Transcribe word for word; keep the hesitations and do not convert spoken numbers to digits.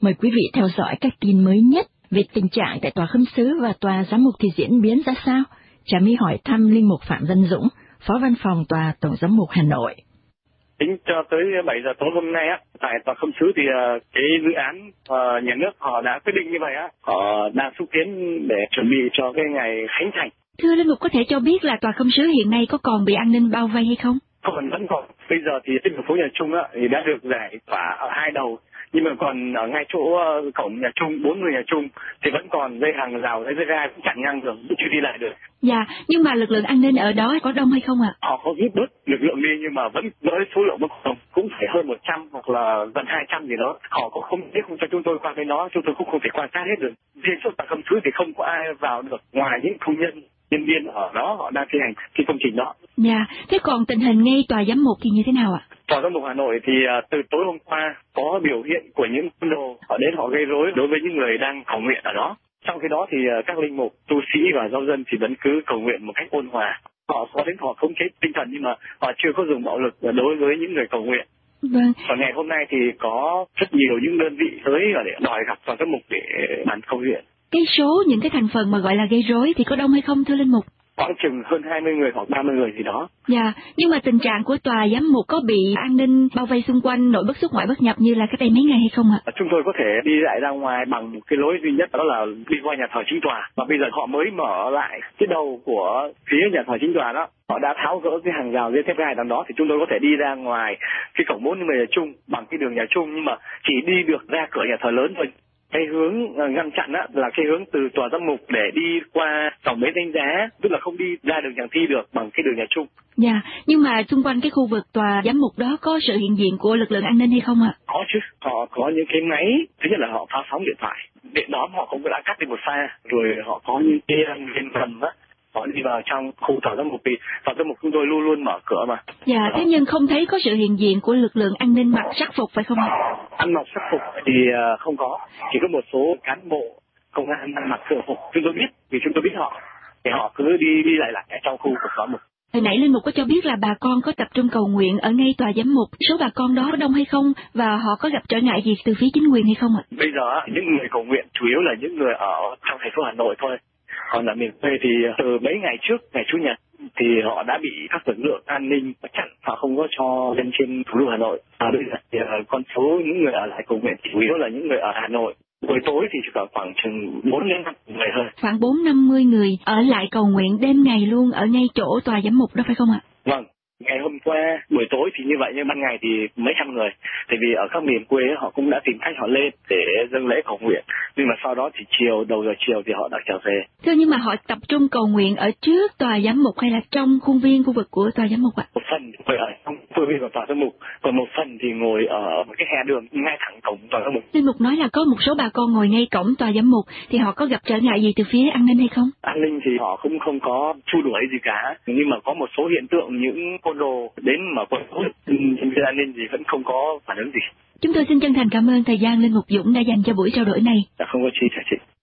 Mời quý vị theo dõi các tin mới nhất về tình trạng tại tòa khâm sứ và tòa giám mục thì diễn biến ra sao. Trà My hỏi thăm linh mục Phạm Văn Dũng, Phó Văn phòng Tòa Tổng giám mục Hà Nội. Tính cho tới bảy giờ tối hôm nay á, tại tòa khâm sứ thì uh, cái dự án uh, nhà nước họ đã quyết định như vậy á, họ đang xúc tiến để chuẩn bị cho cái ngày khánh thành. Thưa linh mục, có thể cho biết là tòa khâm sứ hiện nay có còn bị an ninh bao vây hay không? Còn vẫn còn. Bây giờ thì trên phố nhà Trung á thì đã được giải tỏa ở hai đầu, nhưng mà còn ở ngay chỗ uh, cổng nhà Trung, bốn người nhà Trung thì vẫn còn dây hàng rào, dây dây gai cũng chặn ngang rồi, cũng chưa đi lại được. Dạ, nhưng mà lực lượng an ninh ở đó có đông hay không ạ? Họ có rút bớt lực lượng đi nhưng mà vẫn với số lượng bất đồng, cũng phải hơn một trăm hoặc là gần hai trăm gì đó. Họ cũng không biết không cho chúng tôi qua cái đó, chúng tôi cũng không thể quan sát hết được. Riêng chỗ tòa khâm sứ thì không có ai vào được ngoài những công nhân, nhân viên ở đó họ đang thi hành cái công trình đó. Dạ, thế còn tình hình ngay tòa giám mục thì như thế nào ạ? Tòa giám mục Hà Nội thì uh, từ tối hôm qua có biểu hiện của những côn đồ họ đến họ gây rối đối với những người đang cầu nguyện ở đó. Trong khi đó thì uh, các linh mục, tu sĩ và giáo dân thì vẫn cứ cầu nguyện một cách ôn hòa. Họ có đến họ khống chế tinh thần nhưng mà họ chưa có dùng bạo lực đối với những người cầu nguyện. Vâng. Còn ngày hôm nay thì có rất nhiều những đơn vị tới để đòi gặp tòa giám mục để bàn cầu nguyện. Cái số những cái thành phần mà gọi là gây rối thì có đông hay không thưa linh mục? Khoảng chừng hơn hai mươi người hoặc ba mươi người gì đó. Dạ, nhưng mà tình trạng của tòa giám mục có bị an ninh bao vây xung quanh, nội bất xuất ngoại bất nhập như là cách đây mấy ngày hay không ạ? Chúng tôi có thể đi lại ra ngoài bằng một cái lối duy nhất, đó là đi qua nhà thờ chính tòa. Và bây giờ họ mới mở lại cái đầu của phía nhà thờ chính tòa đó. Họ đã tháo gỡ cái hàng rào dây thép gai đằng đó thì chúng tôi có thể đi ra ngoài cái cổng bốn người nhà Trung bằng cái đường nhà Trung, nhưng mà chỉ đi được ra cửa nhà thờ lớn thôi. Cái hướng ngăn chặn á là cái hướng từ tòa giám mục để đi qua tổng bến Đánh Giá, tức là không đi ra đường nhà thi được bằng cái đường nhà Trung. Dạ, nhưng mà xung quanh cái khu vực tòa giám mục đó có sự hiện diện của lực lượng an ninh hay không ạ? Có chứ, họ có những cái máy, thứ nhất là họ phá sóng điện thoại, điện đóm họ cũng đã cắt đi một pha, rồi họ có những cái viên cầm á, họ đi vào trong khu tòa giám mục thì tòa giám mục chúng tôi luôn luôn mở cửa mà. Dạ, đó. Thế nhưng không thấy có sự hiện diện của lực lượng an ninh mặc sắc phục phải không ạ? Ăn mặc sắc phục thì không có, chỉ có một số cán bộ công an ăn mặc thường phục. Chúng tôi biết, vì chúng tôi biết họ, thì họ cứ đi đi lại lại ở trong khu của giám mục. Hồi nãy linh mục có cho biết là bà con có tập trung cầu nguyện ở ngay tòa giám mục, số bà con đó có đông hay không và họ có gặp trở ngại gì từ phía chính quyền hay không ạ? Bây giờ những người cầu nguyện chủ yếu là những người ở trong thành phố Hà Nội thôi. Còn ở miền quê thì từ mấy ngày trước, ngày Chủ nhật thì họ đã bị các lực lượng an ninh chặn, họ không có cho lên trên thủ đô Hà Nội. À, bây giờ thì con số những người ở lại cầu nguyện chủ yếu là những người ở Hà Nội. Buổi tối thì chỉ có khoảng chừng bốn đến năm người thôi. Khoảng bốn năm mươi người ở lại cầu nguyện đêm ngày luôn ở ngay chỗ tòa giám mục đó phải không ạ? Vâng. Ngày hôm qua buổi tối thì như vậy, nhưng ban ngày thì mấy trăm người. Tại vì ở các miền quê họ cũng đã tìm cách họ lên để dâng lễ cầu nguyện. Nhưng mà sau đó thì chiều, đầu giờ chiều thì họ đã trở về. Thưa, nhưng mà họ tập trung cầu nguyện ở trước tòa giám mục hay là trong khuôn viên khu vực của tòa giám mục ạ? Một phần ngồi ở trong khuôn viên của tòa giám mục, còn một phần thì ngồi ở một cái hè đường ngay thẳng cổng tòa giám mục. Linh mục nói là có một số bà con ngồi ngay cổng tòa giám mục, thì họ có gặp trở ngại gì từ phía an ninh hay không? An ninh thì họ cũng không có xua đuổi gì cả, nhưng mà có một số hiện tượng những côn đồ đến mà quần nhân viên an ninh thì vẫn không có phản ứng gì. Chúng tôi xin chân thành cảm ơn thời gian linh mục Dũng đã dành cho buổi trao đổi này. Đã không có chi trả chị.